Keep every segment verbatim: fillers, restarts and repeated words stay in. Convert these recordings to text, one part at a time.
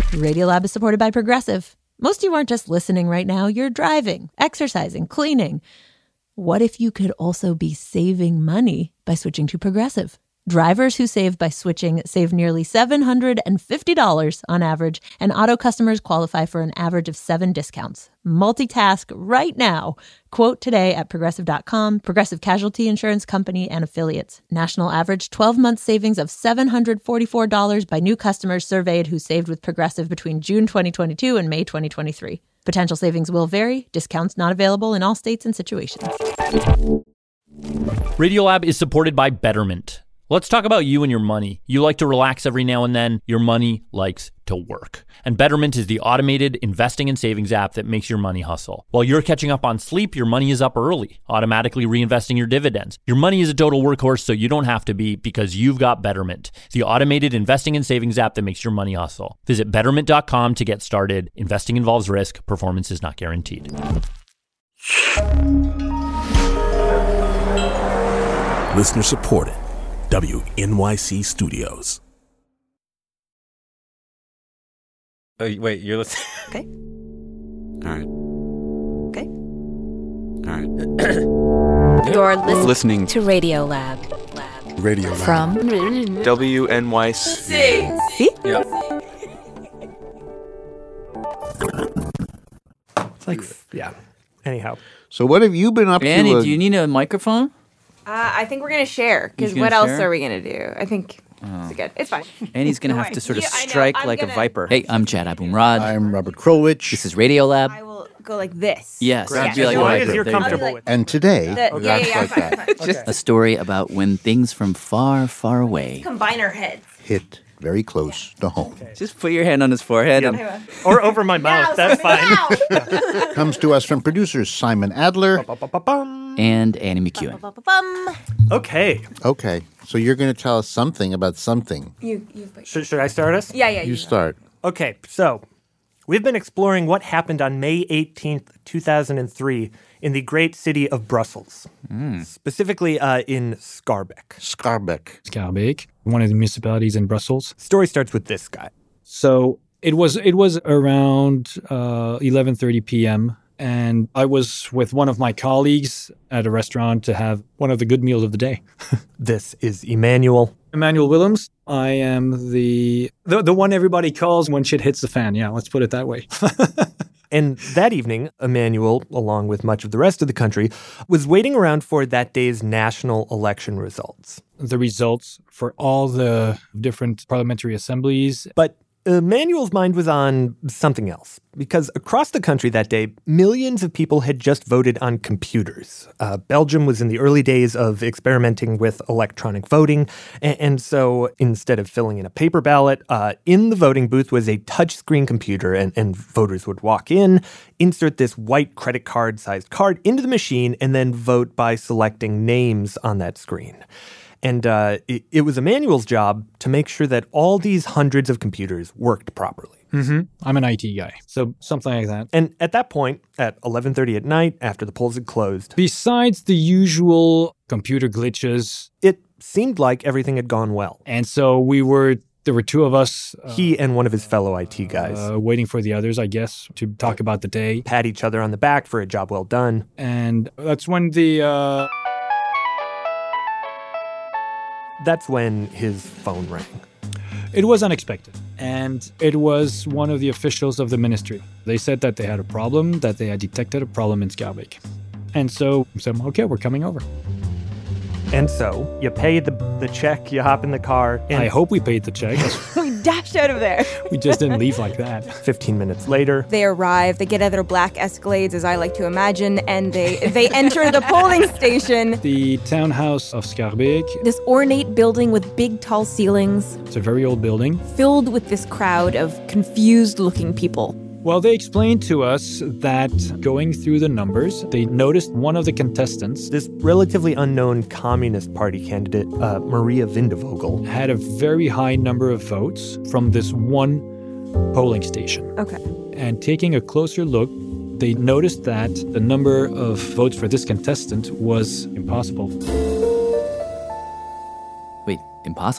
Radiolab is supported by Progressive. Most of you aren't just listening right now. You're driving, exercising, cleaning. What if you could also be saving money by switching to Progressive? Drivers who save by switching save nearly seven hundred fifty dollars on average, and auto customers qualify for an average of seven discounts. Multitask right now. Quote today at Progressive dot com. Progressive Casualty Insurance Company and Affiliates. National average twelve-month savings of seven hundred forty-four dollars by new customers surveyed who saved with Progressive between June twenty twenty-two and May twenty twenty-three. Potential savings will vary. Discounts not available in all states and situations. Radiolab is supported by Betterment. Let's talk about you and your money. You like to relax every now and then. Your money likes to work. And Betterment is the automated investing and savings app that makes your money hustle. While you're catching up on sleep, your money is up early, automatically reinvesting your dividends. Your money is a total workhorse, so you don't have to be, because you've got Betterment, the automated investing and savings app that makes your money hustle. Visit betterment dot com to get started. Investing involves risk. Performance is not guaranteed. Listener supported. W N Y C Studios. Oh, wait, you're listening? Okay. All right. Okay. All right. You're listening, listening to Radiolab. Lab. Radio Lab. From W N Y C. See? Yep. It's like, yeah. Anyhow. So what have you been up Annie, to? Uh, do you need a microphone? Uh, I think we're going to share, because He's what gonna else share? are we going to do? I think Oh. it's good. It's fine. Annie's going to Don't have to worry. sort of Yeah, I know. strike I'm like gonna- a viper. Hey, I'm Chad Abumrad. I'm Robert Krulwich. This is Radiolab. I will go like this. Yes. Grab be like as a long viper. as you're There you go. comfortable with And today, The- that's yeah, yeah, yeah, like fine, that. fine, fine. Just a story about when things from far, far away. Combine our heads. Hit very close to home. Just put your hand on his forehead. And Or over my mouth. Now, That's fine. now. Comes to us from producers Simon Adler. Ba-ba-ba-bum. and Annie McEwen. Bum. Okay. Okay, so you're going to tell us something about something. You, you. Should, should I start us? Yeah, yeah. You start. Okay, so we've been exploring what happened on May eighteenth, two thousand three in the great city of Brussels, specifically uh, in Schaerbeek. Schaerbeek. Schaerbeek, one of the municipalities in Brussels. Story starts with this guy. So it was it was around uh, eleven thirty p.m. and I was with one of my colleagues at a restaurant to have one of the good meals of the day. This is Emmanuel. Emmanuel Willems. I am the, the the one everybody calls when shit hits the fan. Yeah, let's put it that way. And that evening, Emmanuel, along with much of the rest of the country, was waiting around for that day's national election results. The results for all the different parliamentary assemblies. But Emmanuel's mind was on something else, because across the country that day, millions of people had just voted on computers. Uh, Belgium was in the early days of experimenting with electronic voting, and, and so instead of filling in a paper ballot, uh, in the voting booth was a touchscreen computer, and, and voters would walk in, insert this white credit card-sized card into the machine, and then vote by selecting names on that screen. And uh, it, it was Emmanuel's job to make sure that all these hundreds of computers worked properly. Mm-hmm. I'm an I T guy, so something like that. And at that point, at eleven thirty at night, after the polls had closed, besides the usual computer glitches, it seemed like everything had gone well. And so we were, there were two of us. Uh, he and one of his fellow I T guys. Uh, waiting for the others, I guess, to talk about the day. Pat each other on the back for a job well done. And that's when the... Uh, That's when his phone rang. It was unexpected, and it was one of the officials of the ministry. They said that they had a problem, that they had detected a problem in Schaerbeek. And so we said, okay, we're coming over. And so you pay the the check, you hop in the car. And I hope we paid the check. We dashed out of there. We just didn't leave like that. Fifteen minutes later, they arrive. They get out of their black Escalades, as I like to imagine, and they they enter the polling station. The townhouse of Schaerbeek. This ornate building with big, tall ceilings. It's a very old building. Filled with this crowd of confused-looking people. Well, they explained to us that going through the numbers, they noticed one of the contestants, this relatively unknown Communist Party candidate, uh, Maria Vindevogel, had a very high number of votes from this one polling station. Okay. And taking a closer look, they noticed that the number of votes for this contestant was impossible. Wait, impossible?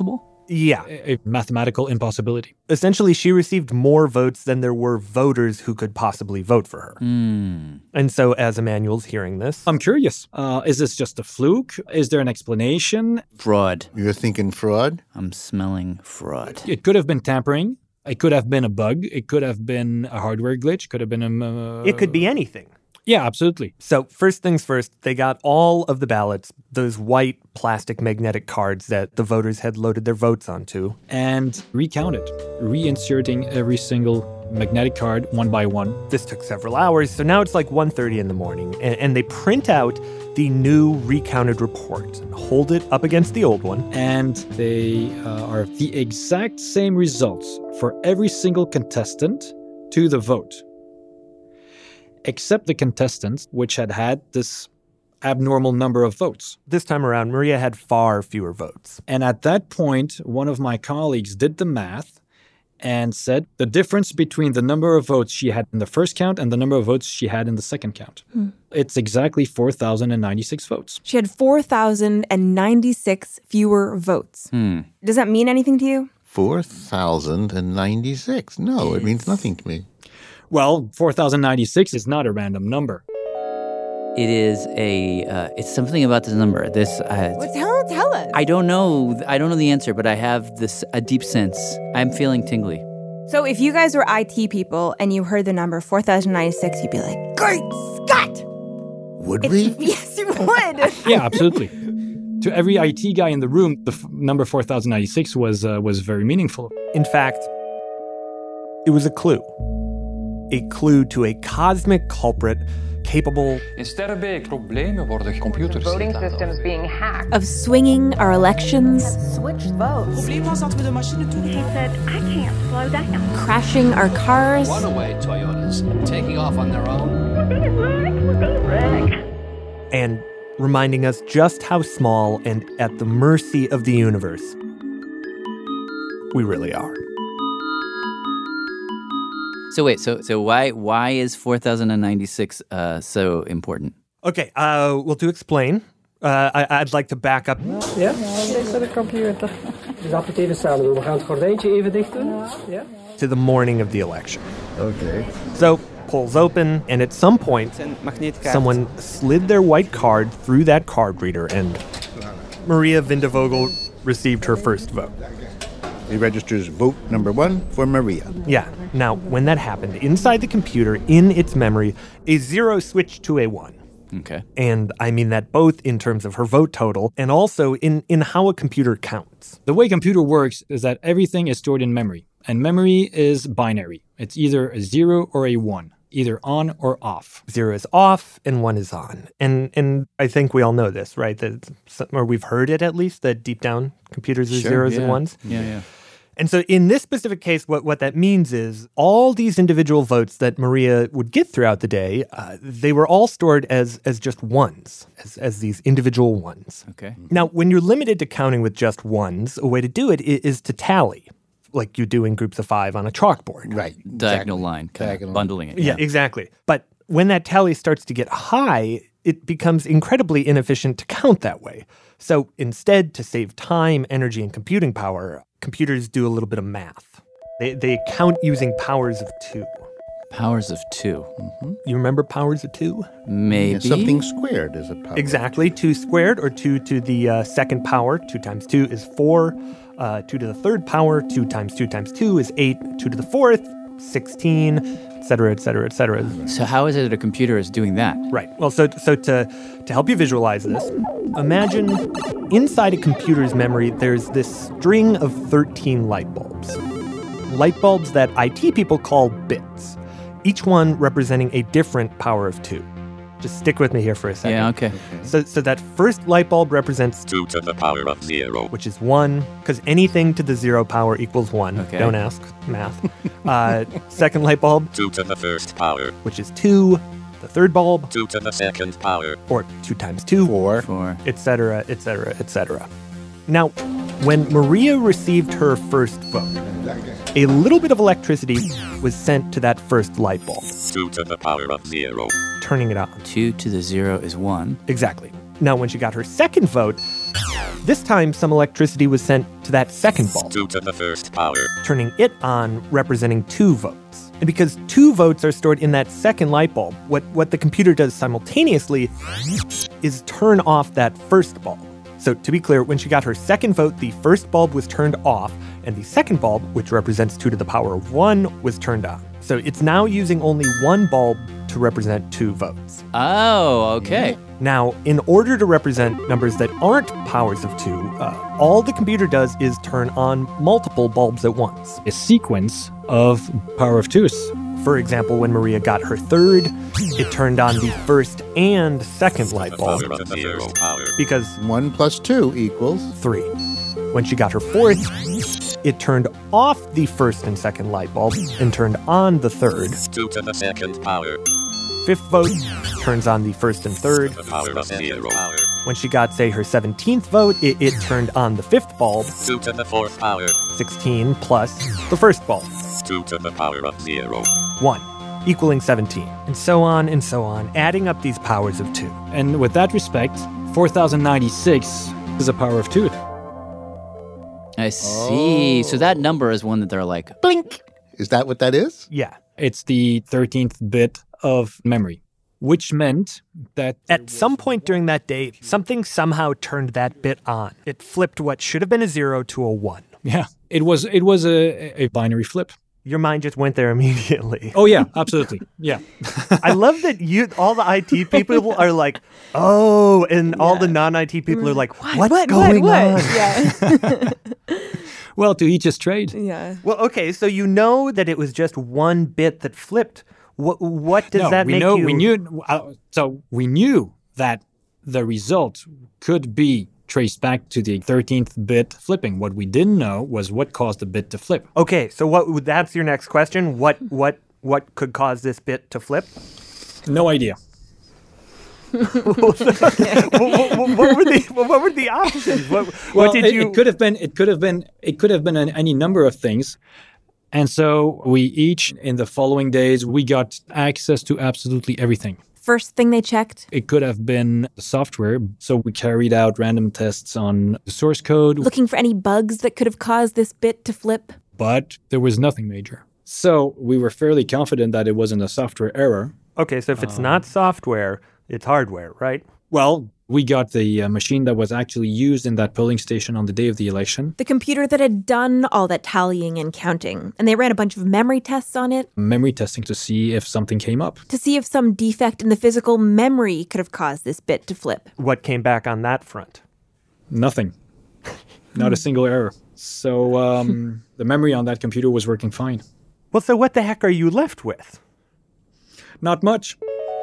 Yeah. a, a mathematical impossibility. Essentially, she received more votes than there were voters who could possibly vote for her. Mm. And so as Emmanuel's hearing this... I'm curious. Uh, is this just a fluke? Is there an explanation? Fraud. You're thinking fraud? I'm smelling fraud. It could have been tampering. It could have been a bug. It could have been a hardware glitch. Could have been a... Uh, it could be anything. Yeah, absolutely. So first things first, they got all of the ballots, those white plastic magnetic cards that the voters had loaded their votes onto. And recounted, reinserting every single magnetic card one by one. This took several hours, so now it's like one thirty in the morning, and, and they print out the new recounted report and hold it up against the old one. And they uh, are the exact same results for every single contestant to the vote. Except the contestants, which had had this abnormal number of votes. This time around, Maria had far fewer votes. And at that point, one of my colleagues did the math and said the difference between the number of votes she had in the first count and the number of votes she had in the second count. Hmm. It's exactly four thousand ninety-six votes. She had four thousand ninety-six fewer votes. Hmm. Does that mean anything to you? four thousand ninety-six. No, it means nothing to me. Well, four thousand ninety-six is not a random number. It is a, uh, it's something about this number. This, uh, well, tell, tell us. I don't know. I don't know the answer, but I have this, a deep sense. I'm feeling tingly. So if you guys were I T people and you heard the number four thousand ninety-six, you'd be like, great Scott! Would it's, we? Yes, you would. Yeah, absolutely. To every I T guy in the room, the f- number four thousand ninety-six was, uh, was very meaningful. In fact, it was a clue. A clue to a cosmic culprit capable In sterrenbeek problemen worden computers voting systems being hacked. Of swinging our elections. Switched votes. He said, I can't slow down. Crashing our cars. Runaway Toyotas taking off on their own. And reminding us just how small and at the mercy of the universe we really are. So wait, so so why why is four thousand ninety-six uh, so important? Okay, uh, well, to explain, uh, I, I'd like to back up. Ja, deze de computer. Dus dat moet even samen doen. We gaan het gordijntje even dicht doen. Ja. To the morning of the election. Okay. So, polls open, and at some point, someone slid their white card through that card reader, and Maria Vindevogel received her first vote. He registers vote number one for Maria. Yeah. Now, when that happened, inside the computer, in its memory, a zero switched to a one. Okay. And I mean that both in terms of her vote total and also in, in how a computer counts. The way computer works is that everything is stored in memory. And memory is binary. It's either a zero or a one, either on or off. Zero is off and one is on. And and I think we all know this, right? That, or we've heard it at least, that deep down computers are Sure, zeros yeah. and ones. Yeah, yeah. And so in this specific case, what, what that means is all these individual votes that Maria would get throughout the day, uh, they were all stored as as just ones, as, as these individual ones. Okay. Now, when you're limited to counting with just ones, a way to do it is, is to tally, like you do in groups of five on a chalkboard. Right. Diagonal line, kind Diagonal. of bundling it. Yeah, exactly. But when that tally starts to get high, it becomes incredibly inefficient to count that way. So instead, to save time, energy, and computing power, computers do a little bit of math. They they count using powers of two. Powers of two. Mm-hmm. You remember powers of two? Maybe. Yeah, something squared is a power. Exactly. Two squared, or two to the uh, second power. Two times two is four. Uh, two to the third power. Two times two times two is eight. Two to the fourth, sixteen, et cetera, et cetera, et cetera. So how is it that a computer is doing that? Right. Well, so so to to help you visualize this, imagine inside a computer's memory, there's this string of thirteen light bulbs. Light bulbs that I T people call bits, each one representing a different power of two. Just stick with me here for a second. Yeah, okay. So so that first light bulb represents two to the power of zero, which is one, because anything to the zero power equals one. Okay. Don't ask, math. uh, second light bulb, two to the first power, which is two. The third bulb, two to the second power, or two times two, four, four, et cetera, et cetera, et cetera. Now, when Maria received her first vote, a little bit of electricity was sent to that first light bulb. two to the power of zero, turning it on. Two to the zero is one. Exactly. Now, when she got her second vote, This time, some electricity was sent to that second bulb, two to the first power, turning it on, representing two votes. And because two votes are stored in that second light bulb, what, what the computer does simultaneously is turn off that first bulb. So to be clear, when she got her second vote, the first bulb was turned off, and the second bulb, which represents two to the power of one, was turned on. So it's now using only one bulb to represent two votes. Oh, okay. Now, in order to represent numbers that aren't powers of two, uh, all the computer does is turn on multiple bulbs at once. A sequence of power of twos. For example, when Maria got her third, it turned on the first and second light bulb. Because one plus two equals three. When she got her fourth, it turned off the first and second light bulb and turned on the third. two to the second power. Fifth vote turns on the first and third. The power of zero. When she got, say, her seventeenth vote, it, it turned on the fifth bulb. two to the fourth power. sixteen plus the first bulb. two to the power of zero. one, equaling seventeen. And so on and so on, adding up these powers of two. And with that respect, four thousand ninety-six is a power of two. I see. Oh. So that number is one that they're like, blink. Is that what that is? Yeah. It's the thirteenth bit of memory, which meant that at some point during that day, something somehow turned that bit on. It flipped what should have been a zero to a one. Yeah, it was it was a, a binary flip. Your mind just went there immediately. Oh, yeah, absolutely. Yeah. I love that you, all the I T people are like, oh, and yeah. all the non-I T people are like, what's what, going what, on? What? Yeah. Well, to each his trade. Yeah. Well, okay, so you know that it was just one bit that flipped. What, what does no, that we make know, you... We knew, uh, so we knew that the result could be traced back to the thirteenth bit flipping. What we didn't know was what caused the bit to flip. Okay, so what? That's your next question. What what what could cause this bit to flip? No idea. what, what, what were the what were the options? What, well, what did it, you? It could have been. It could have been. It could have been an, any number of things. And so we each, in the following days, we got access to absolutely everything. First thing they checked? It could have been the software. So we carried out random tests on the source code. Looking for any bugs that could have caused this bit to flip. But there was nothing major. So we were fairly confident that it wasn't a software error. Okay, so if it's um, not software, it's hardware, right? Well, we got the uh, machine that was actually used in that polling station on the day of the election. The computer that had done all that tallying and counting. And they ran a bunch of memory tests on it. Memory testing to see if something came up. To see if some defect in the physical memory could have caused this bit to flip. What came back on that front? Nothing. Not a single error. So um, the memory on that computer was working fine. Well, so what the heck are you left with? Not much.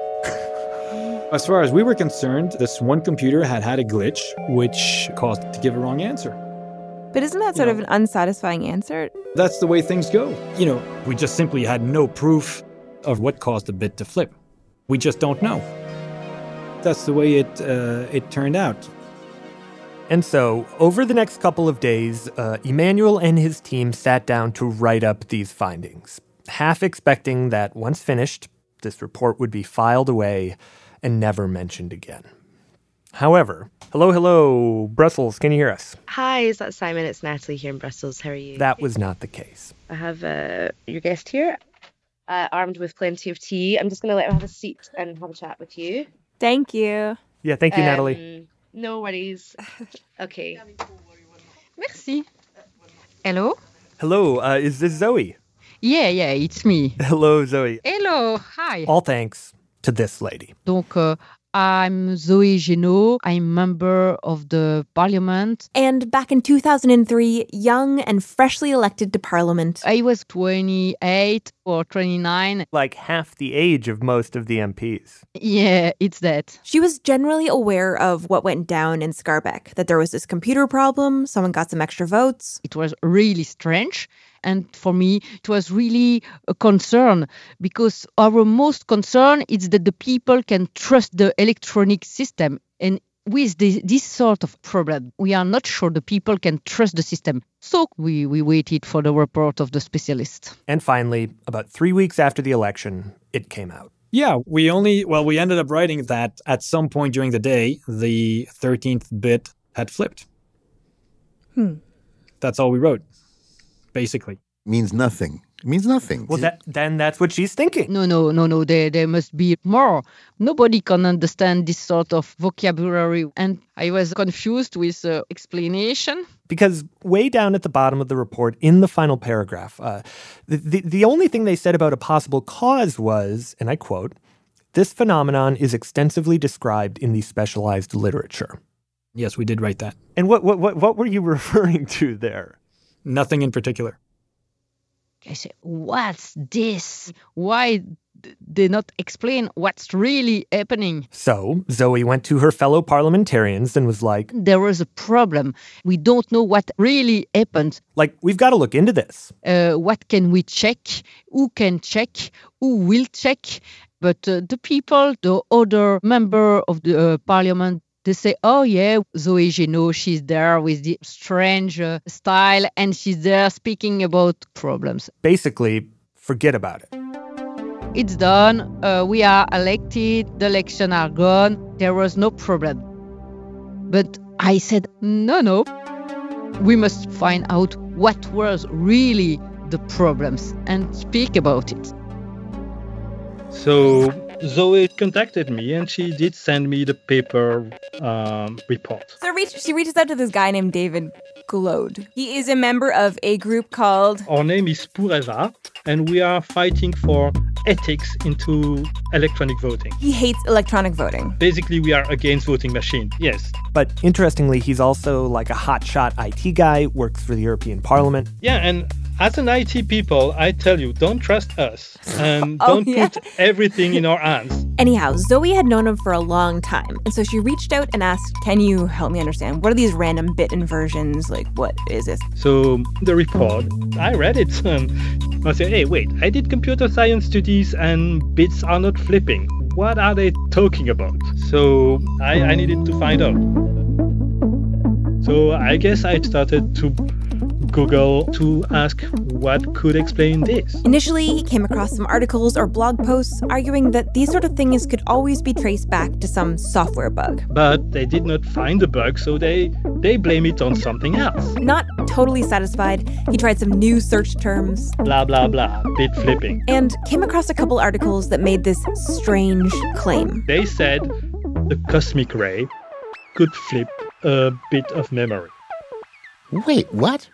As far as we were concerned, this one computer had had a glitch, which caused it to give a wrong answer. But isn't that sort you know, of an unsatisfying answer? That's the way things go. You know, we just simply had no proof of what caused the bit to flip. We just don't know. That's the way it uh, it turned out. And so, over the next couple of days, uh, Emmanuel and his team sat down to write up these findings, half expecting that once finished, this report would be filed away and never mentioned again. However, hello, hello, Brussels, can you hear us? Hi, is that Simon? It's Natalie here in Brussels. How are you? That was not the case. I have uh, your guest here, uh, armed with plenty of tea. I'm just going to let him have a seat and have a chat with you. Thank you. Yeah, thank you, um, Natalie. No worries. Okay. Merci. Hello? Hello, uh, is this Zoe? Yeah, yeah, it's me. Hello, Zoe. Hello, hi. All thanks to this lady. Donc, uh, I'm Zoe Genot. I'm member of the parliament. And back in two thousand three, young and freshly elected to parliament. I was twenty-eight or twenty-nine. Like half the age of most of the M Ps. Yeah, it's that. She was generally aware of what went down in Schaerbeek, that there was this computer problem, someone got some extra votes. It was really strange. And for me, it was really a concern because our most concern is that the people can trust the electronic system. And with this, this sort of problem, we are not sure the people can trust the system. So we, we waited for the report of the specialist. And finally, about three weeks after the election, it came out. Yeah, we only, well, we ended up writing that at some point during the day, the thirteenth bit had flipped. Hmm. That's all we wrote, basically. Means nothing. It means nothing. Well, that, then that's what she's thinking. No, no, no, no. There, there must be more. Nobody can understand this sort of vocabulary. And I was confused with uh, explanation. Because way down at the bottom of the report, in the final paragraph, uh, the, the, the only thing they said about a possible cause was, and I quote, "This phenomenon is extensively described in the specialized literature." Yes, we did write that. And what what what, what were you referring to there? Nothing in particular. I said, what's this? Why d- they not explain what's really happening? So Zoe went to her fellow parliamentarians and was like, there was a problem. We don't know what really happened. Like, we've got to look into this. Uh, what can we check? Who can check? Who will check? But uh, the people, the other member of the uh, parliament, they say, oh, yeah, Zoe Genot, she's there with the strange uh, style, and she's there speaking about problems. Basically, forget about it. It's done. Uh, we are elected. The elections are gone. There was no problem. But I said, no, no. We must find out what was really the problems and speak about it. So Zoe contacted me and she did send me the paper um, report. So reach, she reaches out to this guy named David Glode. He is a member of a group called... Our name is Pureva, and we are fighting for ethics into electronic voting. He hates electronic voting. Basically, we are against voting machine, yes. But interestingly, he's also like a hotshot I T guy, works for the European Parliament. Yeah, and as an I T people, I tell you, don't trust us and Oh, don't yeah. put everything in our hands. Anyhow, Zoe had known him for a long time, and so she reached out and asked, can you help me understand? What are these random bit inversions? Like, what is this? So the report, I read it and I said, hey, wait, I did computer science studies and bits are not flipping. What are they talking about? So I, I needed to find out. So I guess I started to Google to ask what could explain this. Initially, he came across some articles or blog posts arguing that these sort of things could always be traced back to some software bug. But they did not find the bug, so they, they blame it on something else. Not totally satisfied, he tried some new search terms. Blah, blah, blah, bit flipping. And came across a couple articles that made this strange claim. They said the cosmic ray could flip a bit of memory. Wait, what?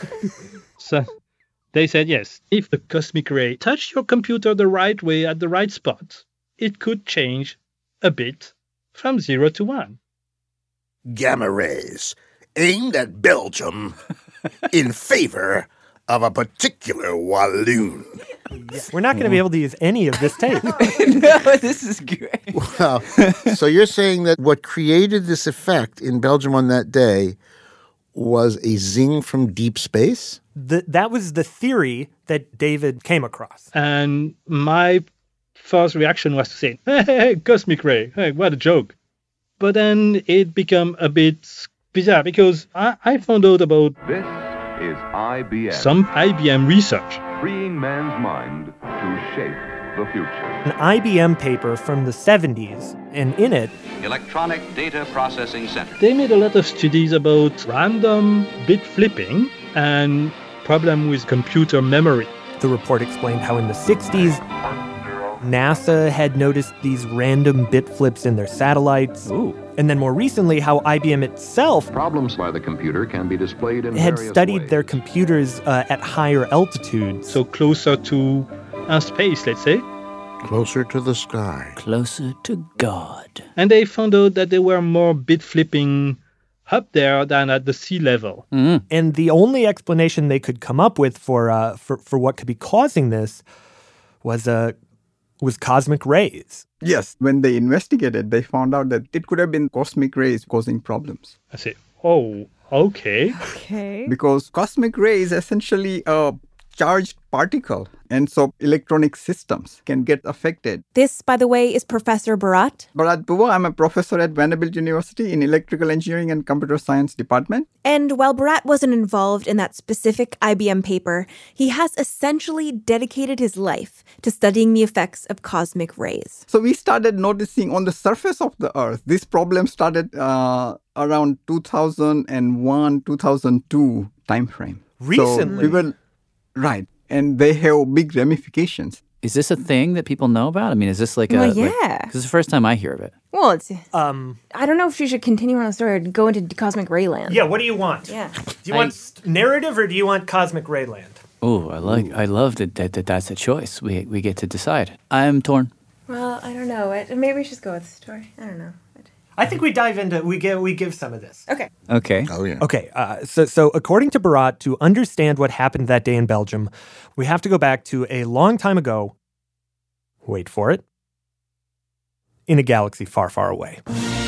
So they said, yes, if the cosmic ray touched your computer the right way at the right spot, it could change a bit from zero to one. Gamma rays aimed at Belgium in favor of a particular Walloon. Yeah, we're not going to be able to use any of this tape. No, this is great. Wow. So you're saying that what created this effect in Belgium on that day was a zing from deep space? The, that was the theory that David came across. And my first reaction was to say, hey, hey, hey, cosmic ray, hey, what a joke. But then it became a bit bizarre because I, I found out about This is I B M. some I B M research. Freeing man's mind to shape the future. An I B M paper from the seventies, and in it, Electronic Data Processing Center. They made a lot of studies about random bit flipping and problem with computer memory. The report explained how in the sixties, NASA had noticed these random bit flips in their satellites. Ooh. And then more recently, how I B M itself Problems by the computer can be displayed in had various studied ways. their computers uh, at higher altitudes. So closer to uh, space, let's say. Closer to the sky. Closer to God. And they found out that there were more bit flipping up there than at the sea level. Mm. And the only explanation they could come up with for uh, for, for what could be causing this was uh, was cosmic rays. Yes, when they investigated, they found out that it could have been cosmic rays causing problems. I say, oh, okay. Okay. Because cosmic ray is essentially a charged particle. And so electronic systems can get affected. This, by the way, is Professor Bharat. Bharat Bua, I'm a professor at Vanderbilt University in Electrical Engineering and Computer Science Department. And while Bharat wasn't involved in that specific I B M paper, he has essentially dedicated his life to studying the effects of cosmic rays. So we started noticing on the surface of the Earth, this problem started uh, around two thousand one, two thousand two timeframe. Recently? So we were, right. And they have big ramifications. Is this a thing that people know about? I mean, is this like a... Well, yeah. Like, this is the first time I hear of it. Well, it's... Um, I don't know if she should continue on the story or go into cosmic ray land. Yeah, what do you want? Yeah. Do you I- want narrative or do you want cosmic ray land? Oh, I like. I love that, that, that that's a choice. We we get to decide. I'm torn. Well, I don't know. It, maybe we should go with the story. I don't know. I think we dive into we give we give some of this. Okay. Okay. Oh, yeah. Okay, uh, so so according to Bharat, to understand what happened that day in Belgium, we have to go back to a long time ago. Wait for it. In a galaxy far, far away.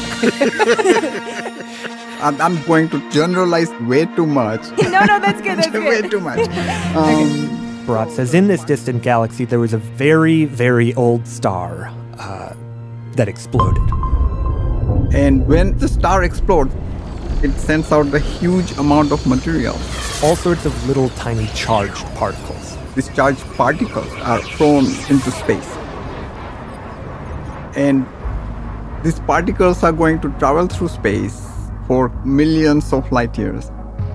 I'm, I'm going to generalize way too much. no, no, that's good. That's way good. too much. Um, Bharat says in this distant galaxy, there was a very, very old star uh, that exploded. And when the star explodes, it sends out a huge amount of material. All sorts of little tiny charged particles. These charged particles are thrown into space. And these particles are going to travel through space for millions of light years.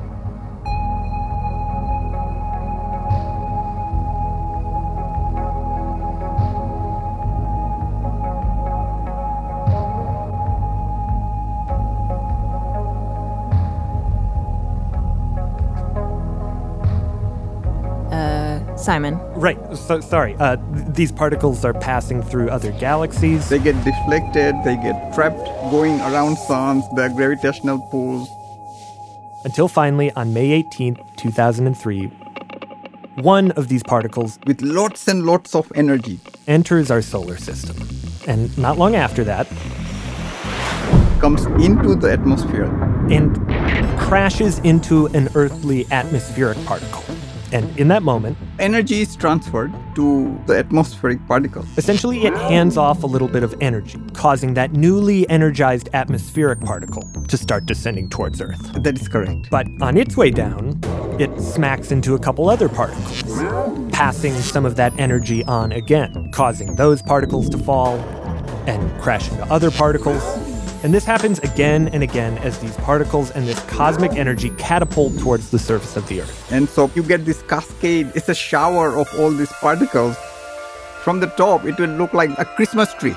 Simon. Right. So sorry. Uh, th- these particles are passing through other galaxies. They get deflected, they get trapped going around suns, the gravitational pulls. Until finally, on May eighteenth, two thousand three, one of these particles, with lots and lots of energy, enters our solar system. And not long after that, comes into the atmosphere and crashes into an earthly atmospheric particle. And in that moment, energy is transferred to the atmospheric particle. Essentially, it hands off a little bit of energy, causing that newly energized atmospheric particle to start descending towards Earth. That is correct. But on its way down, it smacks into a couple other particles, passing some of that energy on again, causing those particles to fall and crash into other particles. And this happens again and again as these particles and this cosmic energy catapult towards the surface of the Earth. And so you get this cascade. It's a shower of all these particles. From the top, it will look like a Christmas tree.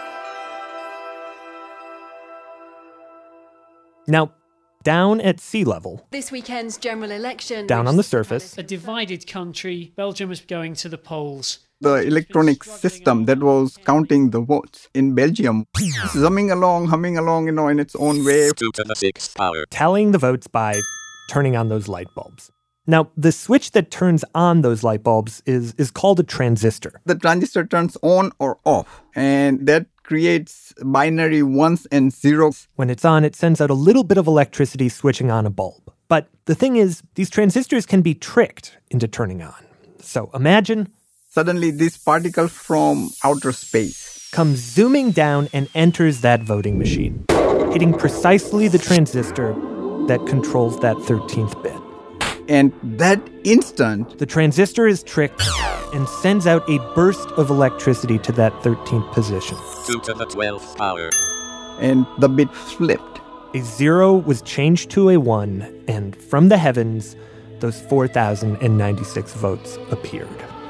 Now, down at sea level, this weekend's general election, down on the surface, a divided country, Belgium is going to the polls. The electronic system that was counting the votes in Belgium is humming along, humming along, you know, in its own way. Two to the sixth power. Tallying the votes by turning on those light bulbs. Now, the switch that turns on those light bulbs is, is called a transistor. The transistor turns on or off, and that creates binary ones and zeros. When it's on, it sends out a little bit of electricity switching on a bulb. But the thing is, these transistors can be tricked into turning on. So imagine... Suddenly, this particle from outer space comes zooming down and enters that voting machine, hitting precisely the transistor that controls that thirteenth bit. And that instant, the transistor is tricked and sends out a burst of electricity to that thirteenth position. Two to the twelfth power. And the bit flipped. A zero was changed to a one, and from the heavens, those four thousand ninety-six votes appeared.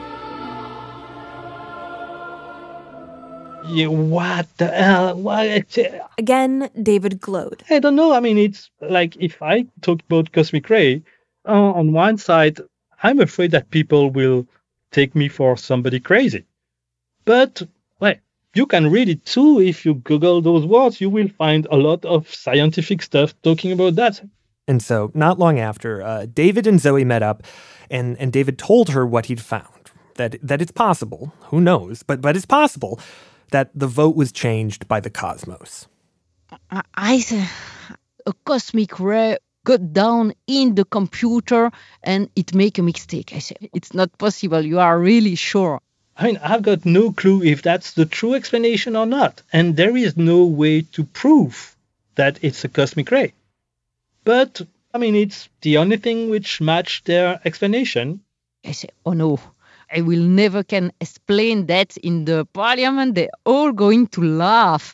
Yeah, what the hell? What? Again, David glowed. I don't know. I mean, it's like if I talk about cosmic ray, uh, on one side, I'm afraid that people will take me for somebody crazy. But, well, you can read it too. If you Google those words, you will find a lot of scientific stuff talking about that. And so, not long after, uh, David and Zoe met up, and, and David told her what he'd found. That that it's possible, who knows, but but it's possible that the vote was changed by the cosmos. I, I a cosmic ray got down in the computer and it make a mistake. I say, it's not possible. You are really sure? I mean, I've got no clue if that's the true explanation or not. And there is no way to prove that it's a cosmic ray. But, I mean, it's the only thing which matched their explanation. I say, oh no, I will never can explain that in the parliament. They're all going to laugh.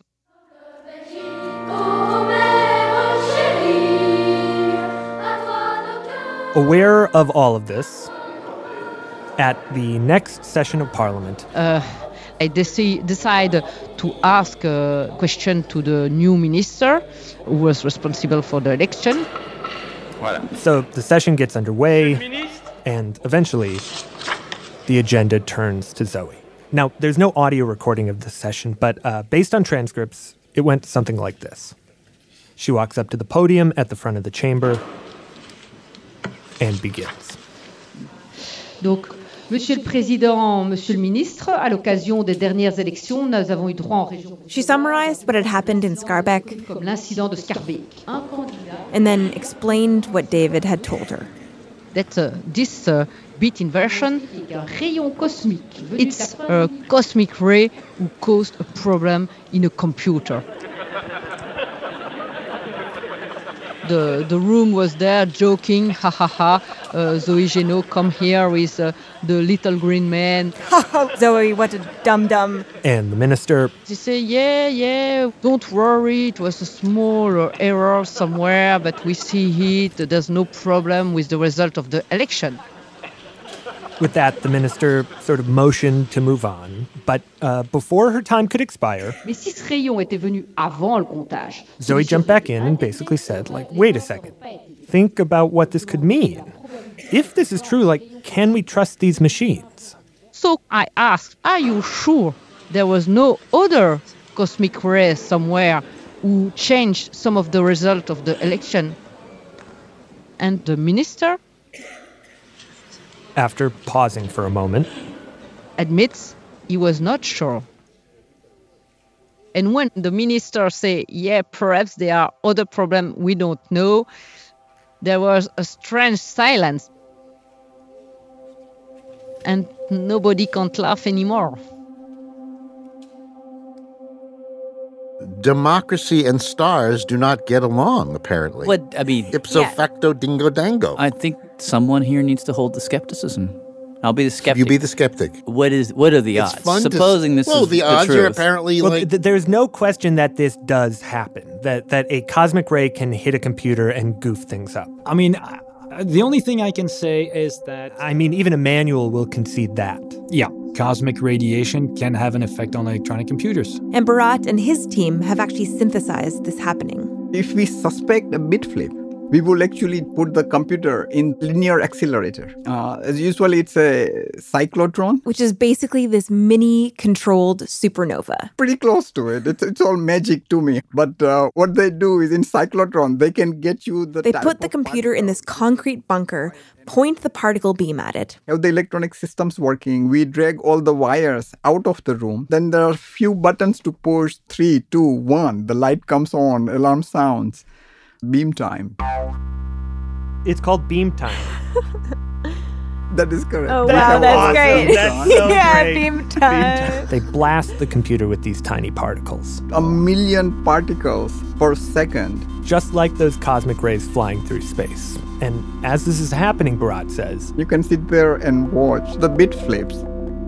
Aware of all of this, at the next session of Parliament, uh, I deci- decide to ask a question to the new minister who was responsible for the election. Voilà. So the session gets underway, and eventually the agenda turns to Zoe. Now, there's no audio recording of this session, but uh, based on transcripts, it went something like this. She walks up to the podium at the front of the chamber and begins. Donc, Monsieur le Président, Monsieur le Ministre, à l'occasion des dernières élections, nous avons eu droit en région. She summarized what had happened in Scarbeck, comme l'incident de Scarbeck. And then explained what David had told her. That uh, this uh, bit inversion, un rayon cosmique. It's a cosmic ray who caused a problem in a computer. The the room was there joking, ha ha ha. Uh, Zoe Genot come here with uh, the little green man. Zoe, what a dum-dum. And the minister. They say, yeah, yeah, don't worry. It was a small uh, error somewhere, but we see it. There's no problem with the result of the election. With that, the minister sort of motioned to move on. But uh, before her time could expire, Mais si ce rayon était venu avant le comptage, Zoe jumped back in and basically said, like, wait a second. Think about what this could mean. If this is true, like, can we trust these machines? So I asked, are you sure there was no other cosmic ray somewhere who changed some of the result of the election? And the minister, after pausing for a moment, admits he was not sure. And when the minister say, yeah, perhaps there are other problems we don't know, there was a strange silence. And nobody can't laugh anymore. Democracy and stars do not get along, apparently. What, I mean... Ipso yeah. facto dingo dango. I think someone here needs to hold the skepticism. I'll be the skeptic. You be the skeptic. What is? What are the it's odds? Fun Supposing to, this well, is the, the odds truth. are apparently well, like... Th- there's no question that this does happen, that, that a cosmic ray can hit a computer and goof things up. I mean, uh, the only thing I can say is that... I mean, even Emmanuel will concede that. Yeah, cosmic radiation can have an effect on electronic computers. And Bharat and his team have actually synthesized this happening. If we suspect a bit flip, we will actually put the computer in linear accelerator. Uh, as usually, it's a cyclotron. Which is basically this mini controlled supernova. Pretty close to it. It's, it's all magic to me. But uh, what they do is in cyclotron, they can get you the They put the computer particle. in this concrete bunker, point the particle beam at it. Have the electronic systems working. We drag all the wires out of the room. Then there are a few buttons to push. Three, two, one. The light comes on. Alarm sounds. Beam time. It's called beam time. That is correct. Oh, wow, that's awesome. Great. That's so yeah, great. Beam time. They blast the computer with these tiny particles. A million particles per second. Just like those cosmic rays flying through space. And as this is happening, Bharat says, you can sit there and watch the bit flips.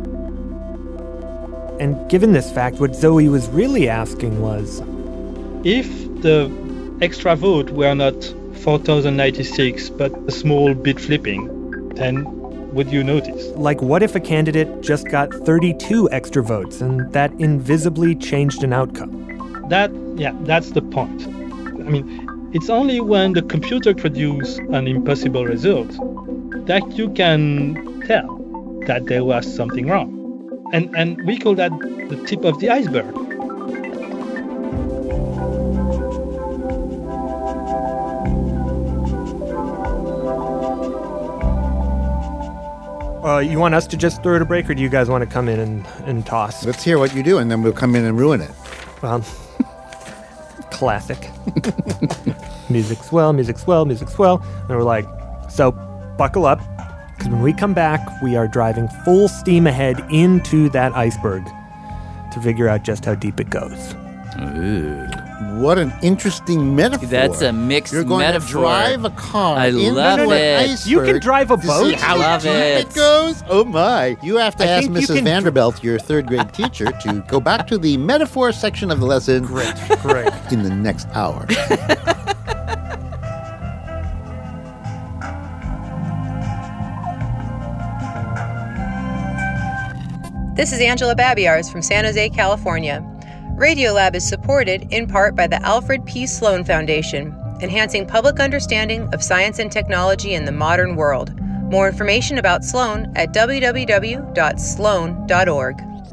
And given this fact, what Zoe was really asking was, if the extra vote were not four thousand ninety-six, but a small bit flipping, then would you notice? Like, what if a candidate just got thirty-two extra votes and that invisibly changed an outcome? That, yeah, that's the point. I mean, it's only when the computer produces an impossible result that you can tell that there was something wrong. And, and we call that the tip of the iceberg. Uh, you want us to just throw it a break, or do you guys want to come in and, and toss? Let's hear what you do, and then we'll come in and ruin it. Well, Classic. Music swell, music swell, music swell. And we're like, so buckle up, because when we come back, we are driving full steam ahead into that iceberg to figure out just how deep it goes. Ooh. What an interesting metaphor. That's a mixed You're going metaphor. to drive a car I into love an it. iceberg You can drive a to boat? see how Love deep it. it goes? Oh, my. You have to I ask think you Missus can- Vanderbilt, your third grade teacher, to go back to the metaphor section of the lesson. Great, great. In the next hour. This is Angela Babiars from San Jose, California. Radiolab is supported in part by the Alfred P. Sloan Foundation, enhancing public understanding of science and technology in the modern world. More information about Sloan at w w w dot sloan dot org.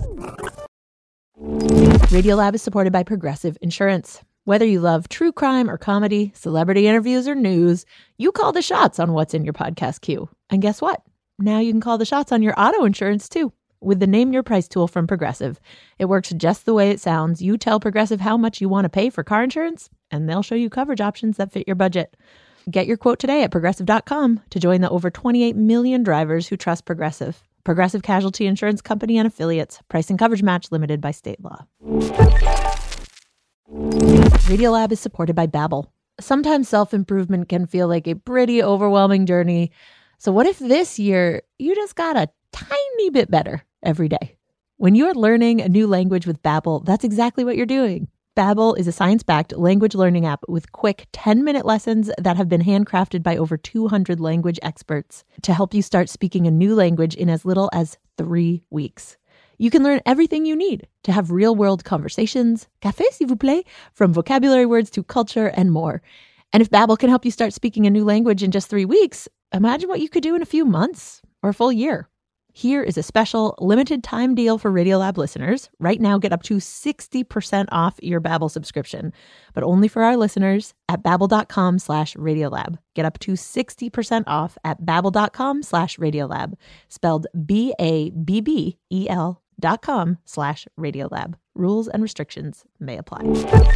Radiolab is supported by Progressive Insurance. Whether you love true crime or comedy, celebrity interviews or news, you call the shots on what's in your podcast queue. And guess what? Now you can call the shots on your auto insurance too. With the Name Your Price tool from Progressive. It works just the way it sounds. You tell Progressive how much you want to pay for car insurance, and they'll show you coverage options that fit your budget. Get your quote today at progressive dot com to join the over twenty-eight million drivers who trust Progressive. Progressive Casualty Insurance Company and Affiliates. Price and coverage match limited by state law. Radiolab is supported by Babbel. Sometimes self-improvement can feel like a pretty overwhelming journey. So what if this year you just got a tiny bit better every day? When you're learning a new language with Babbel, that's exactly what you're doing. Babbel is a science-backed language learning app with quick ten-minute lessons that have been handcrafted by over two hundred language experts to help you start speaking a new language in as little as three weeks. You can learn everything you need to have real-world conversations, café s'il vous plaît, from vocabulary words to culture and more. And if Babbel can help you start speaking a new language in just three weeks, imagine what you could do in a few months or a full year. Here is a special limited time deal for Radiolab listeners. Right now, get up to sixty percent off your Babbel subscription, but only for our listeners at babbel.com slash Radiolab. Get up to sixty percent off at babbel.com slash Radiolab, spelled B A B B E L dot com slash Radiolab. Rules and restrictions may apply.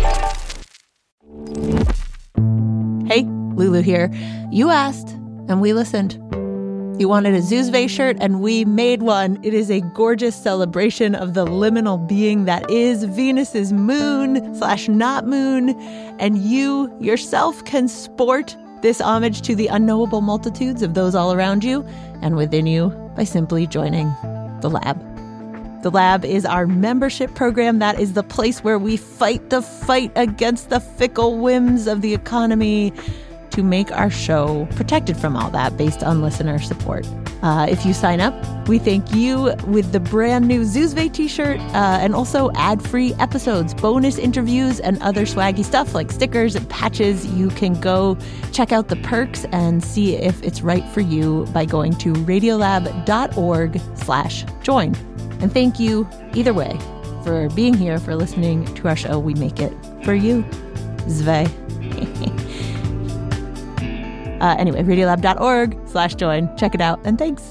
Hey, Lulu here. You asked, and we listened. You wanted a Zuzve shirt, and we made one. It is a gorgeous celebration of the liminal being that is Venus's moon slash not moon. And you yourself can sport this homage to the unknowable multitudes of those all around you and within you by simply joining the lab. The Lab is our membership program. That is the place where we fight the fight against the fickle whims of the economy to make our show protected from all that based on listener support. Uh, if you sign up, we thank you with the brand new Zuzve t-shirt uh, and also ad-free episodes, bonus interviews, and other swaggy stuff like stickers and patches. You can go check out the perks and see if it's right for you by going to radiolab.org slash join. And thank you, either way, for being here, for listening to our show. We make it for you. Zve. Uh, anyway, radiolab.org slash join. Check it out, and thanks.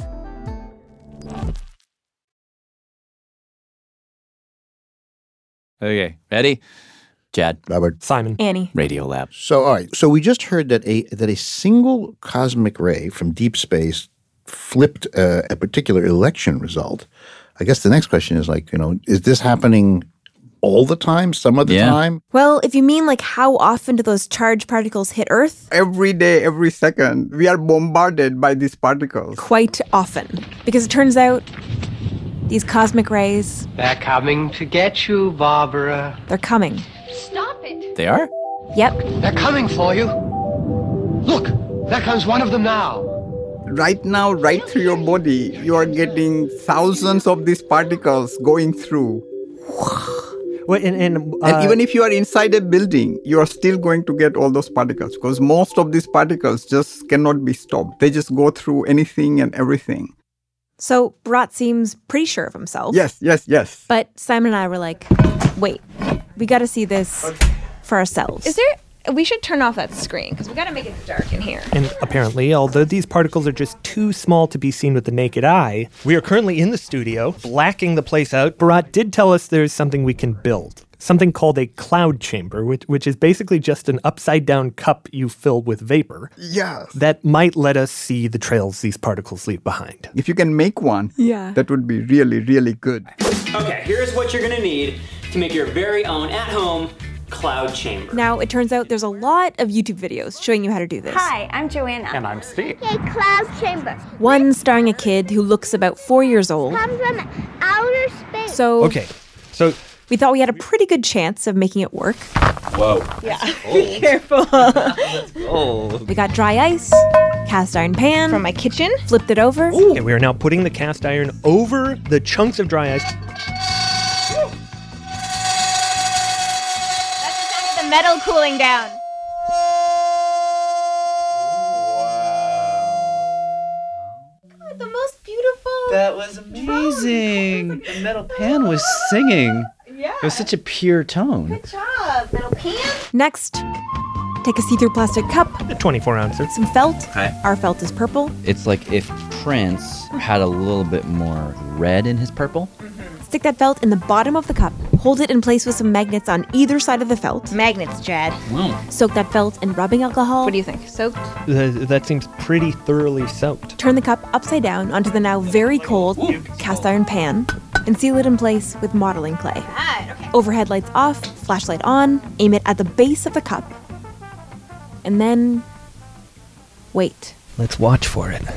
Okay, ready? Chad. Robert. Simon. Annie. Radiolab. So, all right. So we just heard that a that a single cosmic ray from deep space flipped uh, a particular election result. I guess the next question is like, you know, is this happening all the time, some of the Yeah. time? Well, if you mean like how often do those charged particles hit Earth? Every day, every second, we are bombarded by these particles. Quite often. Because it turns out these cosmic rays, They're coming to get you, Barbara. they're coming. Stop it! They are? Yep. They're coming for you. Look, there comes one of them now. Right now, right through your body, you are getting thousands of these particles going through. Well, and, and, uh, And even if you are inside a building, you are still going to get all those particles because most of these particles just cannot be stopped. They just go through anything and everything. So Bharat seems pretty sure of himself. Yes, yes, yes. But Simon and I were like, wait, we got to see this for ourselves. Is there We should turn off that screen because we got to make it dark in here. And apparently, although these particles are just too small to be seen with the naked eye, we are currently in the studio, blacking the place out. Bharat did tell us there's something we can build. Something called a cloud chamber, which, which is basically just an upside-down cup you fill with vapor. Yes. That might let us see the trails these particles leave behind. If you can make one, yeah, that would be really, really good. Okay, here's what you're going to need to make your very own at-home cloud chamber. Now, it turns out there's a lot of YouTube videos showing you how to do this. Hi, I'm Joanna. And I'm Steve. A cloud chamber. One starring a kid who looks about four years old. Comes from outer space. So, okay, so we thought we had a pretty good chance of making it work. Whoa. Yeah, be careful. That's old. We got dry ice, cast iron pan from my kitchen, flipped it over. Okay, we are now putting the cast iron over the chunks of dry ice. The metal cooling down. God, the most beautiful. That was amazing. Like the metal pan was singing. Yeah. It was such a pure tone. Good job, metal pan. Next, take a see-through plastic cup. A twenty-four ouncer. Some felt. Hi. Our felt is purple. It's like if Prince had a little bit more red in his purple. Stick that felt in the bottom of the cup. Hold it in place with some magnets on either side of the felt. Magnets, Jad. Wow. Soak that felt in rubbing alcohol. What do you think? Soaked? Th- that seems pretty thoroughly soaked. Turn the cup upside down onto the now very cold Ooh. cast iron pan and seal it in place with modeling clay. Right, okay. Overhead lights off, flashlight on, aim it at the base of the cup. And then wait. Let's watch for it.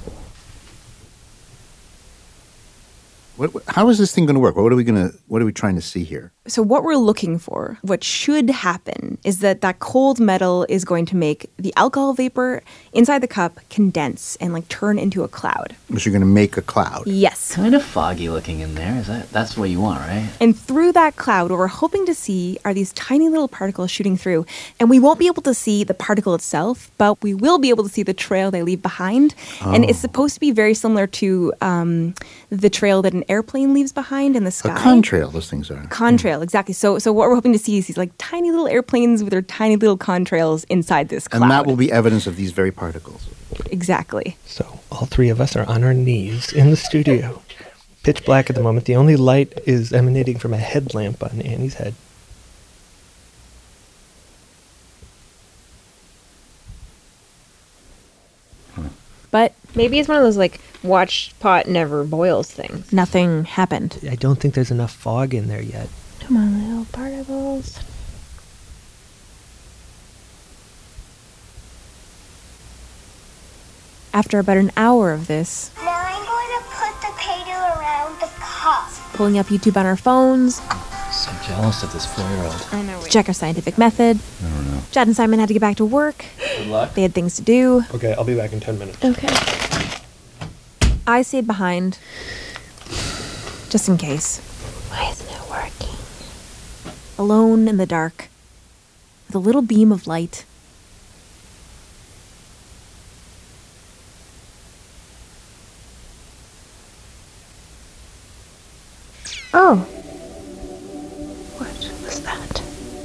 What, how is this thing going to work? What are we going to? What are we trying to see here? So what we're looking for, what should happen, is that that cold metal is going to make the alcohol vapor inside the cup condense and like turn into a cloud. Because you're going to make a cloud. Yes. Kind of foggy looking in there. Is that that's what you want, right? And through that cloud, what we're hoping to see are these tiny little particles shooting through. And we won't be able to see the particle itself, but we will be able to see the trail they leave behind. Oh. And it's supposed to be very similar to um, the trail that an airplane leaves behind in the sky. A contrail, those things are. Contrail, exactly. So so what we're hoping to see is these like tiny little airplanes with their tiny little contrails inside this cloud. And that will be evidence of these very particles. Exactly. So all three of us are on our knees in the studio. Pitch black at the moment. The only light is emanating from a headlamp on Annie's head. But maybe it's one of those like watch pot never boils things. Nothing happened. I don't think there's enough fog in there yet. Come on, little particles. After about an hour of this, now I'm going to put the paper around the cup. Pulling up YouTube on our phones. So jealous of this four-year-old. I know. To check our scientific method. I don't know. Jad and Simon had to get back to work. Good luck. They had things to do. Okay, I'll be back in ten minutes. Okay. I stayed behind. Just in case. Why isn't it working? Alone in the dark. With a little beam of light. Oh. What was that?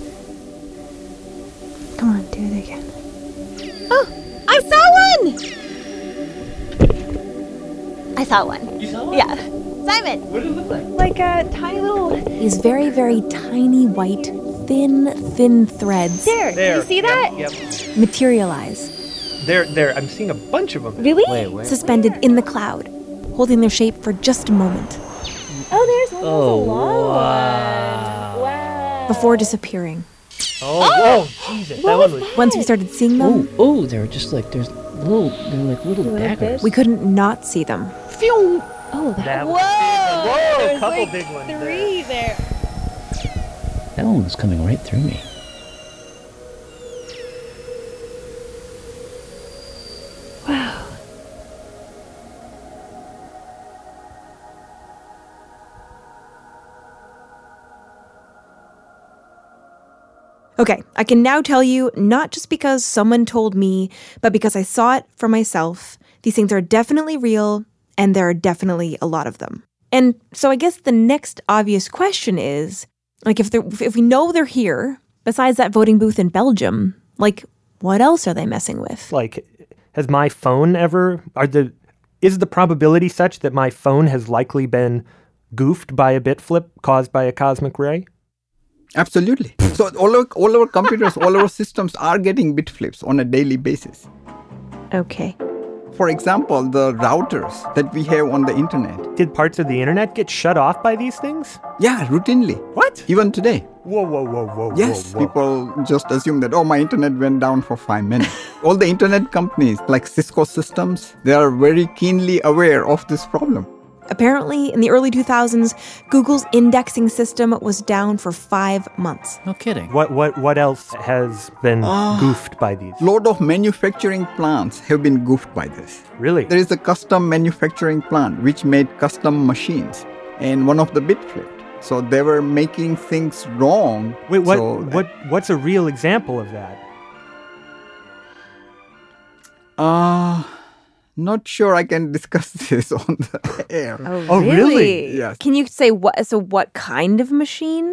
Come on, do it again. Oh! I saw one! I saw one. You saw one? Yeah. Simon! What did it look like? Like a tiny little... These very, very tiny white, thin, thin threads. There, There. you see that? Yep. yep. Materialize. There, there. I'm seeing a bunch of them. Really? Wait, wait. Suspended in the cloud. Holding their shape for just a moment. Oh, there's one. Oh, There's a long wow. one. Wow. Before disappearing. Oh, oh, Jesus. That one was... Once we started seeing them, Oh, oh, they're just like there's little, they're like little Like daggers. this? we couldn't not see them. Oh, that. That Whoa! was Whoa, a There's couple like big ones there. three there. That one was coming right through me. Wow. Okay, I can now tell you, not just because someone told me, but because I saw it for myself, these things are definitely real, and there are definitely a lot of them. And so I guess the next obvious question is, like, if they're, if we know they're here, besides that voting booth in Belgium, Like, what else are they messing with? Like, has my phone ever... Are the Is the probability such that my phone has likely been goofed by a bit flip caused by a cosmic ray? Absolutely. So all our, all our computers, all our systems are getting bit flips on a daily basis. Okay. For example, the routers that we have on the internet. Did parts of the internet get shut off by these things? Yeah, routinely. What? Even today. Whoa, whoa, whoa, whoa, yes, whoa, whoa. People just assume that, oh, my internet went down for five minutes. All the internet companies like Cisco Systems, they are very keenly aware of this problem. Apparently, in the early two thousands, Google's indexing system was down for five months. No kidding. What what what else has been uh, goofed by these? Lot of manufacturing plants have been goofed by this. Really? There is a custom manufacturing plant which made custom machines, and one of the bit flipped. So they were making things wrong. Wait, what? So, what? What's a real example of that? Uh Not sure I can discuss this on the air. Oh, oh really? really? Yes. Can you say what? So, what kind of machine?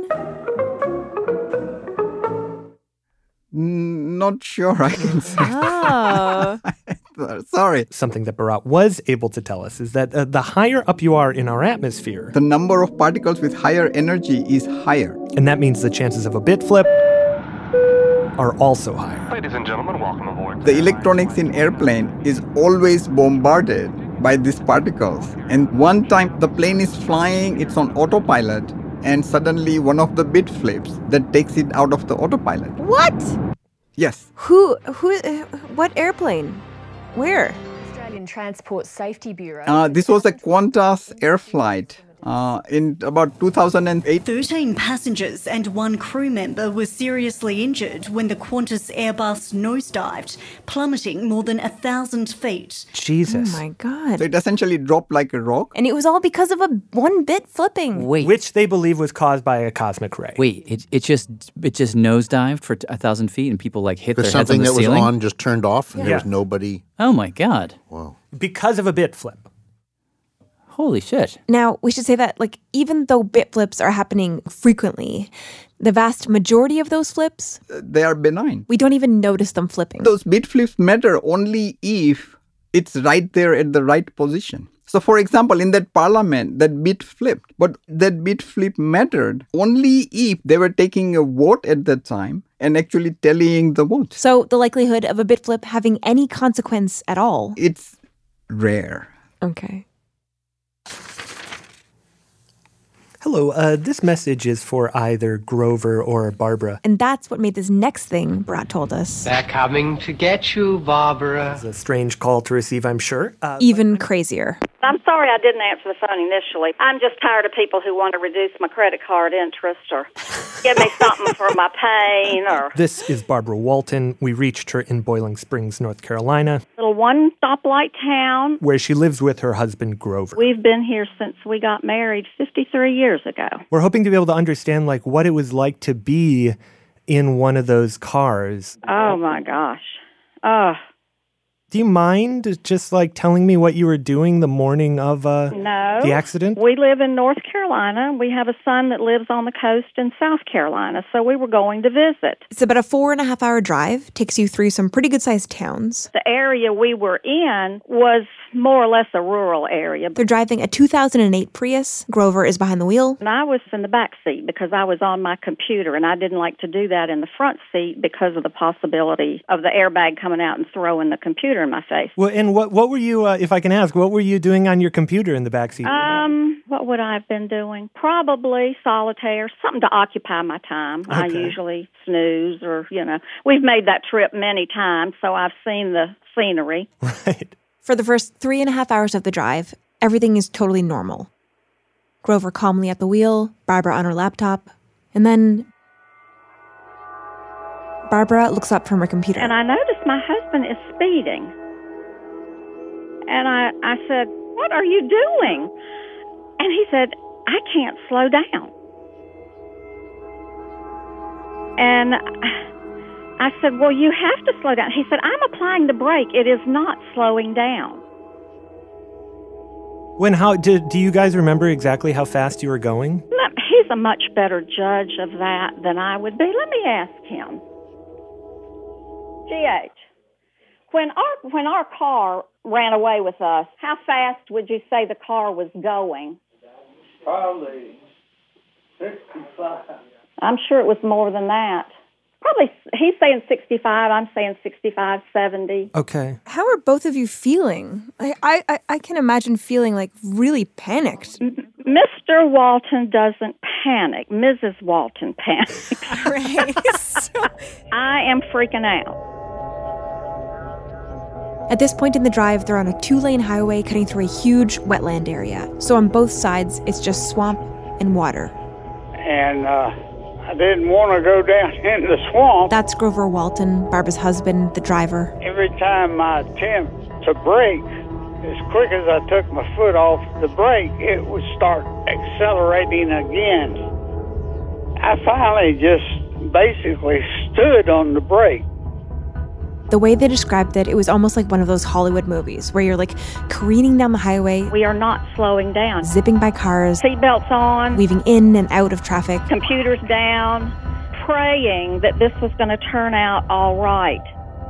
Mm, not sure I can say. Oh. Sorry. Something that Bharat was able to tell us is that uh, the higher up you are in our atmosphere, the number of particles with higher energy is higher. And that means the chances of a bit flip are also higher. Ladies and gentlemen, welcome aboard. The electronics in airplane is always bombarded by these particles. And one time the plane is flying, it's on autopilot, and suddenly one of the bit flips that takes it out of the autopilot. What? Yes. Who, who, uh, what airplane? Where? Australian Transport Safety Bureau. Uh, this was a Qantas air flight. Uh, in about two thousand eight. thirteen passengers and one crew member were seriously injured when the Qantas Airbus nosedived, plummeting more than a thousand feet. Jesus. Oh my God. So it essentially dropped like a rock. And it was all because of a one bit flipping. Wait. Which they believe was caused by a cosmic ray. Wait, it it just it just nosedived for a thousand feet and people like hit their heads on the something that ceiling? was on just turned off and Yeah. there was nobody. Oh my God. Wow. Because of a bit flip. Holy shit. Now, we should say that, like, even though bit flips are happening frequently, the vast majority of those flips, Uh, they are benign. we don't even notice them flipping. Those bit flips matter only if it's right there at the right position. So, for example, in that parliament, that bit flipped. But that bit flip mattered only if they were taking a vote at that time and actually tallying the votes. So the likelihood of a bit flip having any consequence at all, It's rare. okay. Hello, uh, this message is for either Grover or Barbara. And that's what made this next thing Bharat told us They're coming to get you, Barbara. It's a strange call to receive, I'm sure. Uh, even crazier. I'm sorry I didn't answer the phone initially. I'm just tired of people who want to reduce my credit card interest or give me something for my pain or... This is Barbara Walton. We reached her in Boiling Springs, North Carolina, Little one stoplight town. where she lives with her husband, Grover. We've been here since we got married fifty-three years ago. We're hoping to be able to understand, like, what it was like to be in one of those cars. Oh, my gosh. Oh, Do you mind just, like, telling me what you were doing the morning of uh, no. the accident? We live in North Carolina. We have a son that lives on the coast in South Carolina, so we were going to visit. It's about a four and a half hour drive, takes you through some pretty good sized towns. The area we were in was more or less a rural area. They're driving a two thousand eight Prius. Grover is behind the wheel. And I was in the back seat because I was on my computer, and I didn't like to do that in the front seat because of the possibility of the airbag coming out and throwing the computer in my face. Well, and what what were you, uh, if I can ask, what were you doing on your computer in the backseat? Um, what would I have been doing? Probably solitaire, something to occupy my time. I Okay. usually snooze or, you know, we've made that trip many times, so I've seen the scenery. Right. For the first three and a half hours of the drive, everything is totally normal. Grover calmly at the wheel, Barbara on her laptop, and then Barbara looks up from her computer. And I noticed my husband is speeding. And I, I said, "What are you doing?" And he said, "I can't slow down." And I said, "Well, you have to slow down." He said, "I'm applying the brake. It is not slowing down." When how did do you guys remember exactly how fast you were going? Let- He's a much better judge of that than I would be. Let me ask him. G H, when our when our car ran away with us, how fast would you say the car was going? Probably sixty-five. I'm sure it was more than that. Probably, he's saying sixty-five, I'm saying sixty-five, seventy. Okay. How are both of you feeling? I, I, I can imagine feeling like really panicked. Mister Walton doesn't panic. Missus Walton panics. Right. So... I am freaking out. At this point in the drive, they're on a two-lane highway cutting through a huge wetland area. So on both sides, it's just swamp and water. And uh, I didn't want to go down in the swamp. That's Grover Walton, Barbara's husband, the driver. Every time I attempt to brake, as quick as I took my foot off the brake, it would start accelerating again. I finally just basically stood on the brake. The way they described it, it was almost like one of those Hollywood movies where you're like careening down the highway. We are not slowing down. Zipping by cars. Seatbelts on. Weaving in and out of traffic. Computers down. Praying that this was going to turn out all right.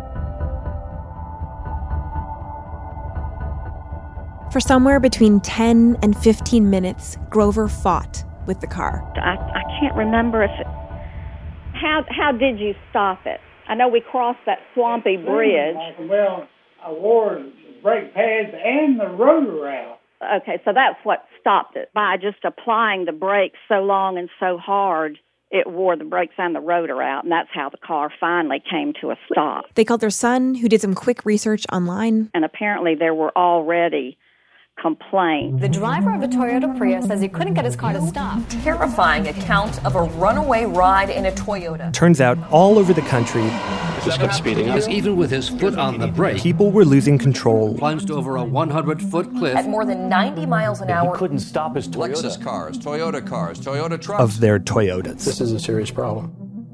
For somewhere between ten and fifteen minutes, Grover fought with the car. I, I can't remember if it... How, how did you stop it? I know we crossed that swampy bridge. Well, I wore brake pads and the rotor out. Okay, so that's what stopped it. By just applying the brakes so long and so hard, it wore the brakes and the rotor out, and that's how the car finally came to a stop. They called their son, who did some quick research online. And apparently there were already complaints. The driver of a Toyota Prius says he couldn't get his car to stop. Terrifying account of a runaway ride in a Toyota. Turns out all over the country, just kept speeding up. Even with his foot on the brake, people were losing control. Plunged over a hundred-foot cliff at more than ninety miles an hour. He couldn't stop his Toyota. Lexus cars, Toyota cars, Toyota trucks. Of their Toyotas. This is a serious problem.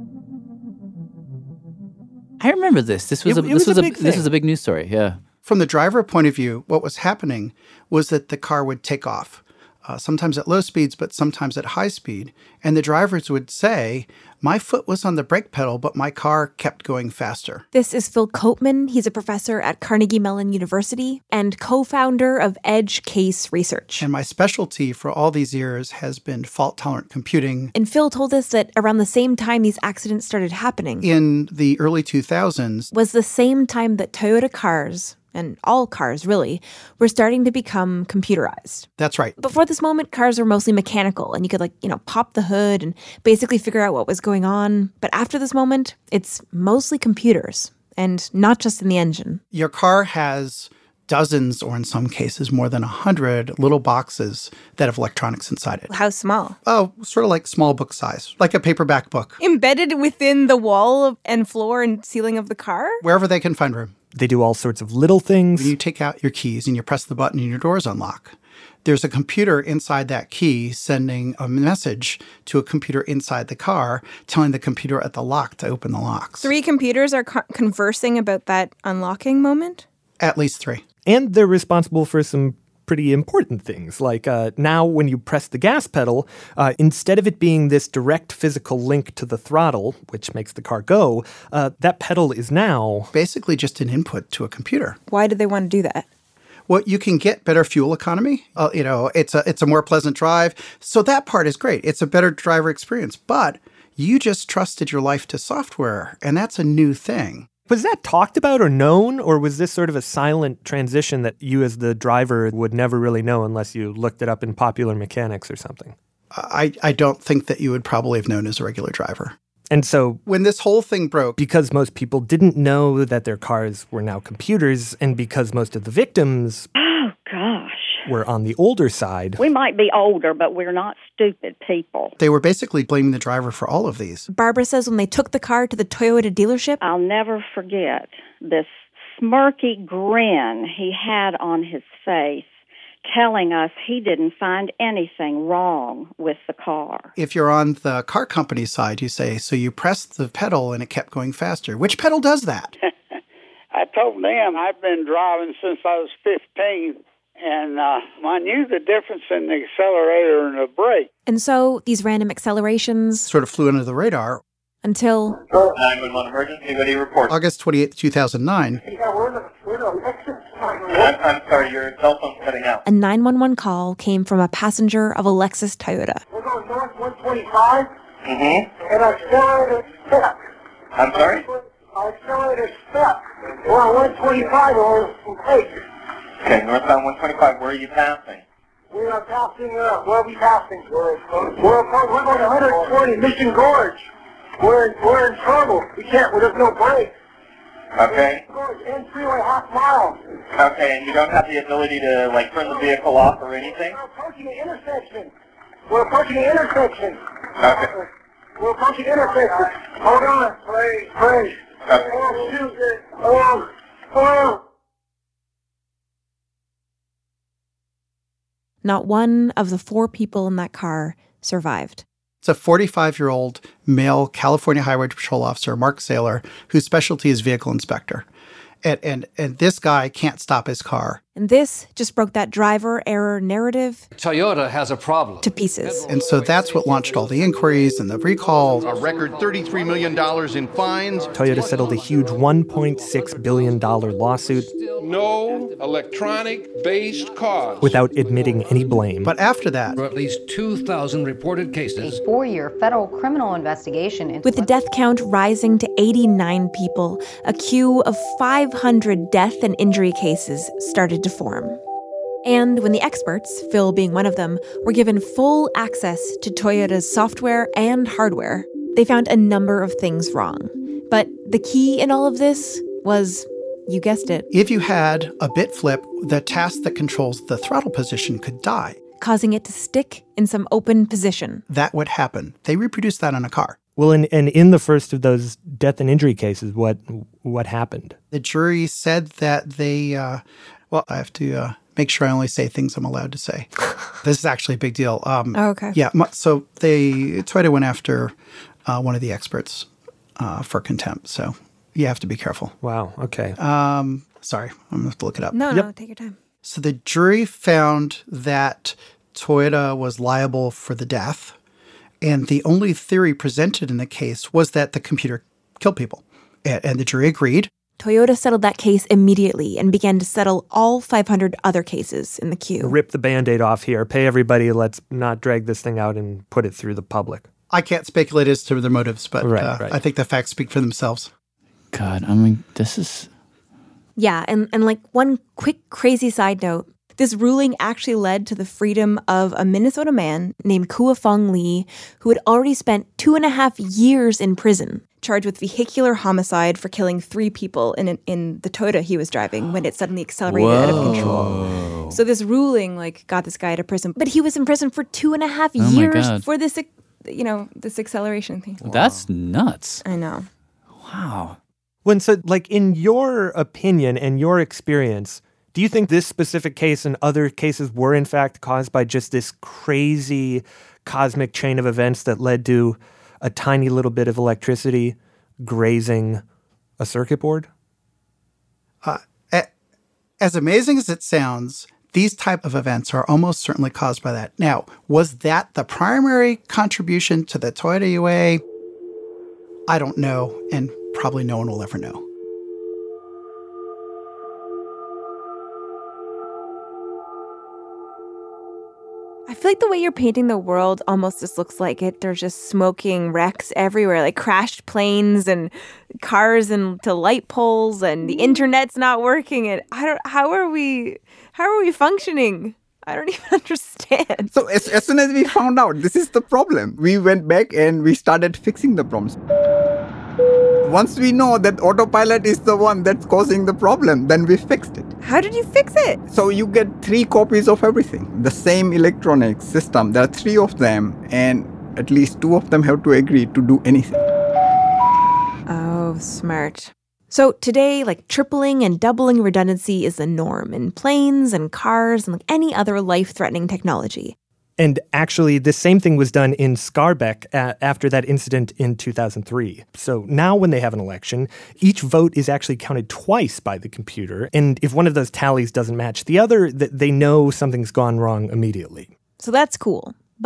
I remember this. This was it, a it this was was a, a, big this thing. was a big news story. Yeah. From the driver point of view, what was happening was that the car would take off, uh, sometimes at low speeds, but sometimes at high speed. And the drivers would say, my foot was on the brake pedal, but my car kept going faster. This is Phil Koopman. He's a professor at Carnegie Mellon University and co-founder of Edge Case Research. And my specialty for all these years has been fault-tolerant computing. And Phil told us that around the same time these accidents started happening, in the early two thousands, was the same time that Toyota cars, and all cars really, were starting to become computerized. That's right. Before this moment, cars were mostly mechanical, and you could like, you know, pop the hood and basically figure out what was going on. But after this moment, it's mostly computers, and not just in the engine. Your car has dozens, or in some cases more than a hundred little boxes that have electronics inside it. How small? Oh, sort of like small book size, like a paperback book. Embedded within the wall and floor and ceiling of the car? Wherever they can find room. They do all sorts of little things. When you take out your keys and you press the button and your doors unlock, there's a computer inside that key sending a message to a computer inside the car, telling the computer at the lock to open the locks. Three computers are co- conversing about that unlocking moment? At least three. And they're responsible for some pretty important things. Like uh, now when you press the gas pedal, uh, instead of it being this direct physical link to the throttle, which makes the car go, uh, that pedal is now basically just an input to a computer. Why did they want to do that? Well, you can get better fuel economy. Uh, you know, it's a it's a more pleasant drive. So that part is great. It's a better driver experience. But you just trusted your life to software, and that's a new thing. Was that talked about or known, or was this sort of a silent transition that you as the driver would never really know unless you looked it up in Popular Mechanics or something? I, I don't think that you would probably have known as a regular driver. And so when this whole thing broke, because most people didn't know that their cars were now computers, and because most of the victims oh gosh were on the older side. We might be older, but we're not stupid people. They were basically blaming the driver for all of these. Barbara says when they took the car to the Toyota dealership, I'll never forget this smirky grin he had on his face, telling us he didn't find anything wrong with the car. If you're on the car company side, you say, so you pressed the pedal and it kept going faster. Which pedal does that? I told them I've been driving since I was fifteen, and uh, I knew the difference in the accelerator and the brake. And so these random accelerations sort of flew under the radar. Until nine one one emergency, what do you report? August twenty-eighth, two thousand nine. Yeah, we're in the, we're in the I'm, I'm sorry, your cell phone's cutting out. a nine one one call came from a passenger of a Lexus Toyota. We're going north one twenty-five. Mm-hmm. And our accelerator stuck. I'm sorry? Our accelerator stuck. We're on one twenty-five or some places. Okay, northbound one twenty-five, where are you passing? We are passing, uh, where are we passing? We're, we're, we're going to one twenty Mission Gorge. We're in, we're in trouble. We can't, well, there's no brakes. Okay. In freeway half mile. Okay, and you don't have the ability to, like, turn the vehicle off or anything? We're approaching the intersection. We're approaching the intersection. Okay. We're approaching the intersection. Hold on. Please, please. Okay. Oh, shoot. Oh, oh. Not one of the four people in that car survived. It's a forty-five-year-old male California Highway Patrol officer, Mark Saylor, whose specialty is vehicle inspector. And, and, and this guy can't stop his car. And this just broke that driver error narrative Toyota has a problem. to pieces. And so that's what launched all the inquiries and the recall. A record thirty-three million dollars in fines. Toyota settled a huge one point six billion dollars lawsuit. No electronic-based cause. Without admitting any blame. But after that, For at least two thousand reported cases. A four-year federal criminal investigation into With the death count rising to eighty-nine people, a queue of five hundred death and injury cases started to form. And when the experts, Phil being one of them, were given full access to Toyota's software and hardware, they found a number of things wrong. But the key in all of this was, you guessed it, if you had a bit flip, the task that controls the throttle position could die. Causing it to stick in some open position. That would happen. They reproduced that on a car. Well, and, and in the first of those death and injury cases, what what happened? The jury said that they, uh, well, I have to uh, make sure I only say things I'm allowed to say. This is actually a big deal. Um, oh, okay. Yeah, so they, Toyota went after uh, one of the experts uh, for contempt, so you have to be careful. Wow, okay. Um, sorry, I'm going to have to look it up. No, yep. no, take your time. So the jury found that Toyota was liable for the death. And the only theory presented in the case was that the computer killed people. And, and the jury agreed. Toyota settled that case immediately and began to settle all five hundred other cases in the queue. Rip the Band-Aid off here. Pay everybody. Let's not drag this thing out and put it through the public. I can't speculate as to their motives, but right, uh, right. I think the facts speak for themselves. God, I mean, this is... Yeah, and, and like one quick crazy side note, this ruling actually led to the freedom of a Minnesota man named Kua Fong Lee, who had already spent two and a half years in prison, charged with vehicular homicide for killing three people in in the Toyota he was driving when it suddenly accelerated Whoa. out of control. So this ruling like got this guy out of prison, but he was in prison for two and a half Oh years God. for this, you know, this acceleration thing. That's nuts. I know. Wow. When so, like, in your opinion and your experience, do you think this specific case and other cases were in fact caused by just this crazy cosmic chain of events that led to a tiny little bit of electricity grazing a circuit board? Uh, as amazing as it sounds, these type of events are almost certainly caused by that. Now, was that the primary contribution to the Toyota U A? I don't know, and probably no one will ever know. I feel like the way you're painting the world almost just looks like it. There's just smoking wrecks everywhere, like crashed planes and cars into light poles, and the internet's not working. And I don't. How are we? How are we functioning? I don't even understand. So as, as soon as we found out this is the problem, we went back and we started fixing the problems. Once we know that autopilot is the one that's causing the problem, then we fixed it. How did you fix it? So you get three copies of everything. The same electronic system. There are three of them, and at least two of them have to agree to do anything. Oh, smart. So today, like tripling and doubling redundancy is the norm in planes and cars and like any other life-threatening technology. And actually, the same thing was done in Scarbeck a- after that incident in two thousand three. So now when they have an election, each vote is actually counted twice by the computer. And if one of those tallies doesn't match the other, th- they know something's gone wrong immediately. So that's cool. But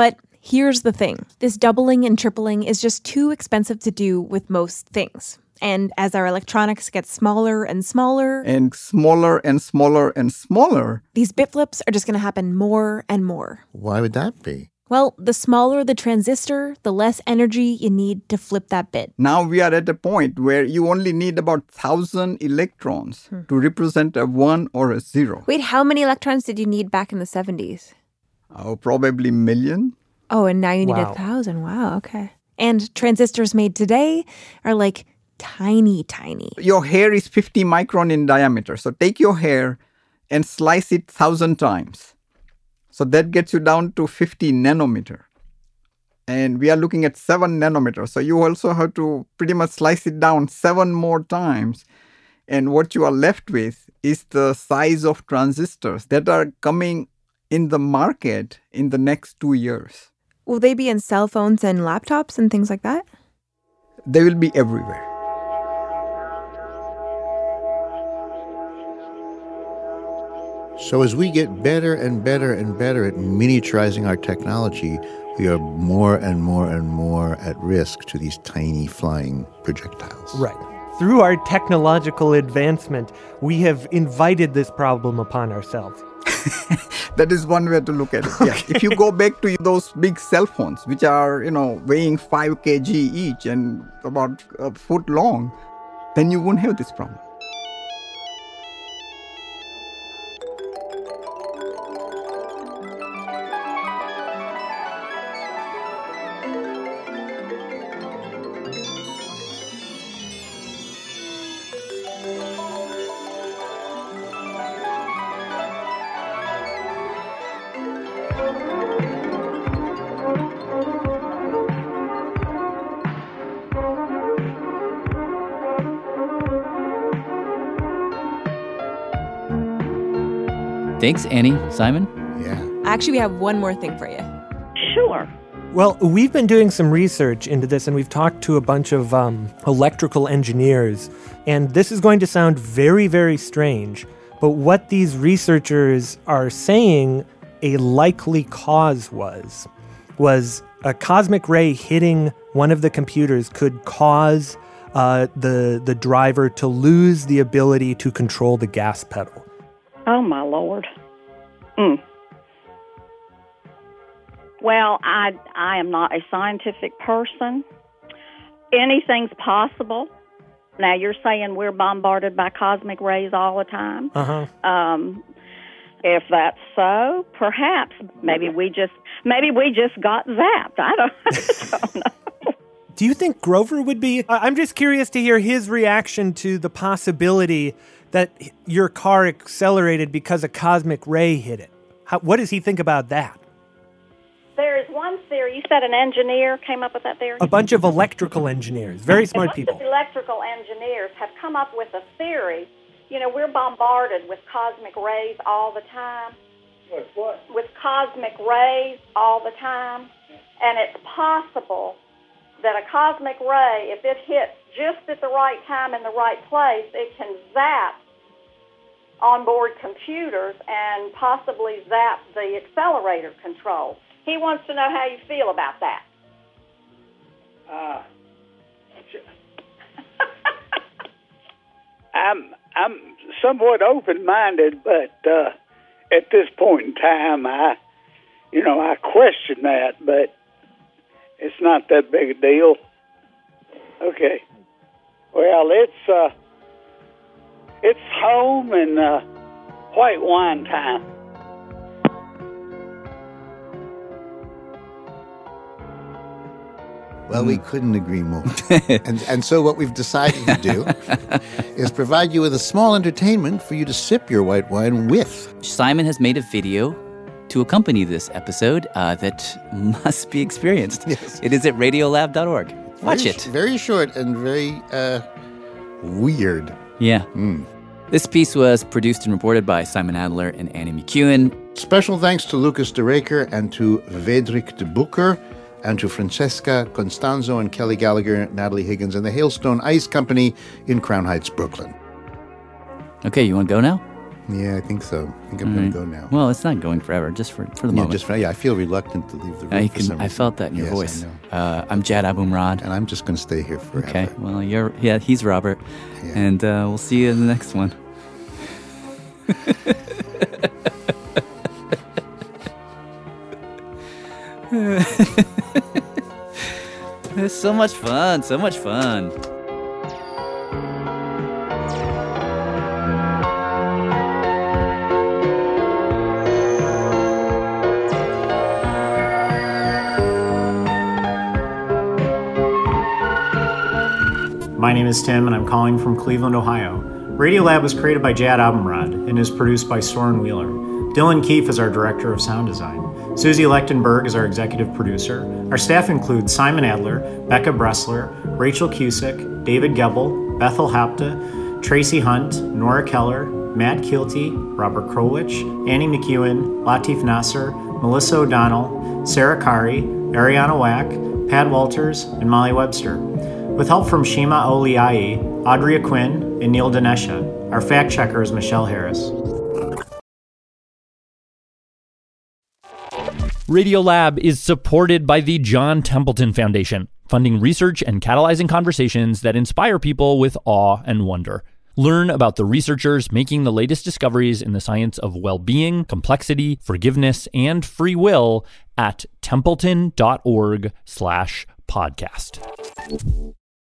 Here's the thing. This doubling and tripling is just too expensive to do with most things. And as our electronics get smaller and smaller... And smaller and smaller and smaller... these bit flips are just going to happen more and more. Why would that be? Well, the smaller the transistor, the less energy you need to flip that bit. Now we are at a point where you only need about one thousand electrons hmm. to represent a one or a zero. Wait, how many electrons did you need back in the seventies? Oh, probably million. Oh, and now you need Wow. a thousand. Wow, okay. And transistors made today are like tiny, tiny. Your hair is fifty micron in diameter. So take your hair and slice it one thousand times. So that gets you down to fifty nanometer. And we are looking at seven nanometers. So you also have to pretty much slice it down seven more times. And what you are left with is the size of transistors that are coming in the market in the next two years. Will they be in cell phones and laptops and things like that? They will be everywhere. So as we get better and better and better at miniaturizing our technology, we are more and more and more at risk to these tiny flying projectiles. Right. Through our technological advancement, we have invited this problem upon ourselves. That is one way to look at it. Yeah. If you go back to those big cell phones, which are, you know, weighing five kilograms each and about a foot long, then you won't have this problem. Thanks, Annie. Simon? Yeah. Actually, we have one more thing for you. Sure. Well, we've been doing some research into this, and we've talked to a bunch of um, electrical engineers, and this is going to sound very, very strange, but what these researchers are saying a likely cause was, was a cosmic ray hitting one of the computers could cause uh, the, the driver to lose the ability to control the gas pedal. Oh, my Lord. Mm. Well, I I am not a scientific person. Anything's possible. Now, you're saying we're bombarded by cosmic rays all the time. Uh-huh. Um, if that's so, perhaps maybe we just maybe we just got zapped. I don't, I don't know. Do you think Grover would be... I'm just curious to hear his reaction to the possibility that your car accelerated because a cosmic ray hit it. How, what does he think about that? There is one theory. You said an engineer came up with that theory? A bunch of electrical engineers, very smart a bunch people. of electrical engineers have come up with a theory. You know, we're bombarded with cosmic rays all the time. With what? With cosmic rays all the time. And it's possible that a cosmic ray, if it hits just at the right time in the right place, it can zap onboard computers and possibly zap the accelerator control. He wants to know how you feel about that. Uh, I'm I'm somewhat open-minded, but uh, at this point in time, I, you know, I question that, but it's not that big a deal. Okay. Well, it's uh, it's home and uh, white wine time. Well, we couldn't agree more. and and so what we've decided to do is provide you with a small entertainment for you to sip your white wine with. Simon has made a video to accompany this episode uh, that must be experienced. Yes. It is at radiolab dot org. Watch very, it. Very short and very uh, weird. Yeah. Mm. This piece was produced and reported by Simon Adler and Annie McEwen. Special thanks to Lucas de Raker and to Vedrik de Boeker, and to Francesca Constanzo and Kelly Gallagher, Natalie Higgins, and the Hailstone Ice Company in Crown Heights, Brooklyn. Okay, you want to go now? Yeah, I think so. I think I'm going to go now. Well, it's not going forever, just for, for the yeah, moment. Just for, yeah, I feel reluctant to leave the room I, for can, some I reason. felt that in your yes, voice. I know. Uh, I'm Jad Abumrad. And I'm just going to stay here forever. Okay, well, you're, yeah, he's Robert. Yeah. And uh, we'll see you in the next one. It's so much fun, so much fun. My name is Tim, and I'm calling from Cleveland, Ohio. Radiolab was created by Jad Abumrad and is produced by Soren Wheeler. Dylan Keefe is our director of sound design. Susie Lechtenberg is our executive producer. Our staff includes Simon Adler, Becca Bressler, Rachel Cusick, David Gebel, Bethel Hapta, Tracy Hunt, Nora Keller, Matt Kielty, Robert Krolwich, Annie McEwen, Latif Nasser, Melissa O'Donnell, Sarah Kari, Ariana Wack, Pat Walters, and Molly Webster. With help from Shima Oliai, Audrey Quinn, and Neil Dinesha. Our fact checker is Michelle Harris. Radiolab is supported by the John Templeton Foundation, funding research and catalyzing conversations that inspire people with awe and wonder. Learn about the researchers making the latest discoveries in the science of well-being, complexity, forgiveness, and free will at templeton.org slash podcast.